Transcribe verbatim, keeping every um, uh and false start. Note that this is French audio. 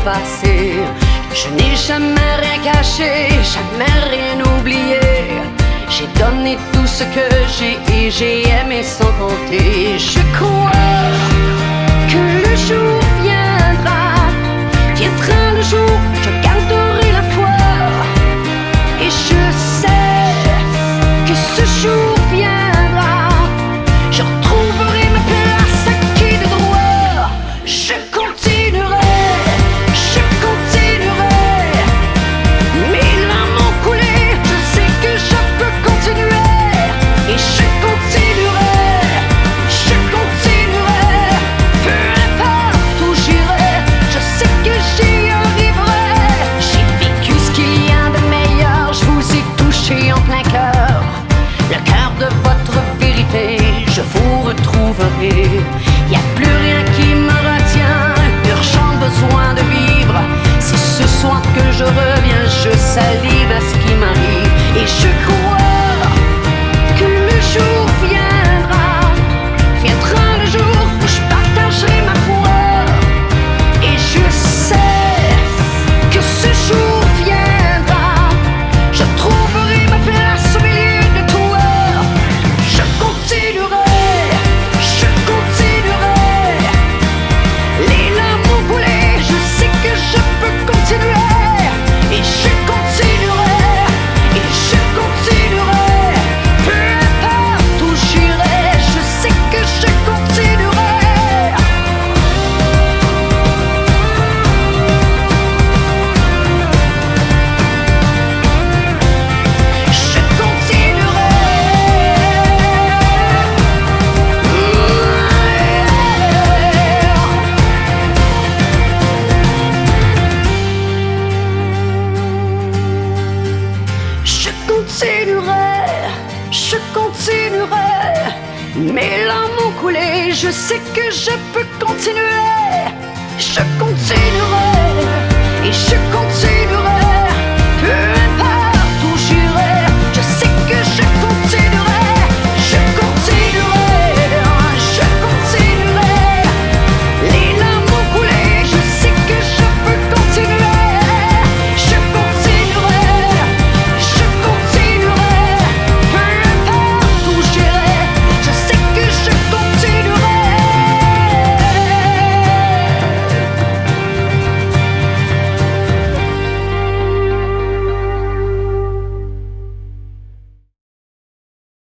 passé. Je n'ai jamais rien caché, jamais rien oublié. J'ai donné tout ce que j'ai et j'ai aimé sans compter. Je crois que le jour viendra, viendra le jour, je garderai la foi. Et je sais que ce jour viendra, je retrouverai ma place acquis de droit. Je continuerai, je continuerai. Mes larmes ont coulé, je sais que je peux continuer. Et je continuerai, je continuerai. Peu importe où j'irai, je sais que j'y arriverai. J'ai vécu ce qu'il y a de meilleur, je vous ai touché en plein cœur. Le cœur de votre vérité, je vous retrouverai. Y a plus rien qui me retient, urgent besoin de vivre. C'est ce soir que je reviens, je salive à ce qui m'arrive. Et je crois que le jour viendra, viendra le jour où je partagerai ma foi. Et je sais que ce jour viendra, je trouverai ma place au milieu de toi. Je continuerai, je continuerai. Les larmes ont coulé, je sais que je peux continuer. Et je continuerai, et je continuerai. Peu importe où j'irai, je sais que je continuerai. Je continuerai. Je continuerai, je continuerai. Mes larmes ont coulé, je sais que je peux continuer. Je continuerai, et je continuerai.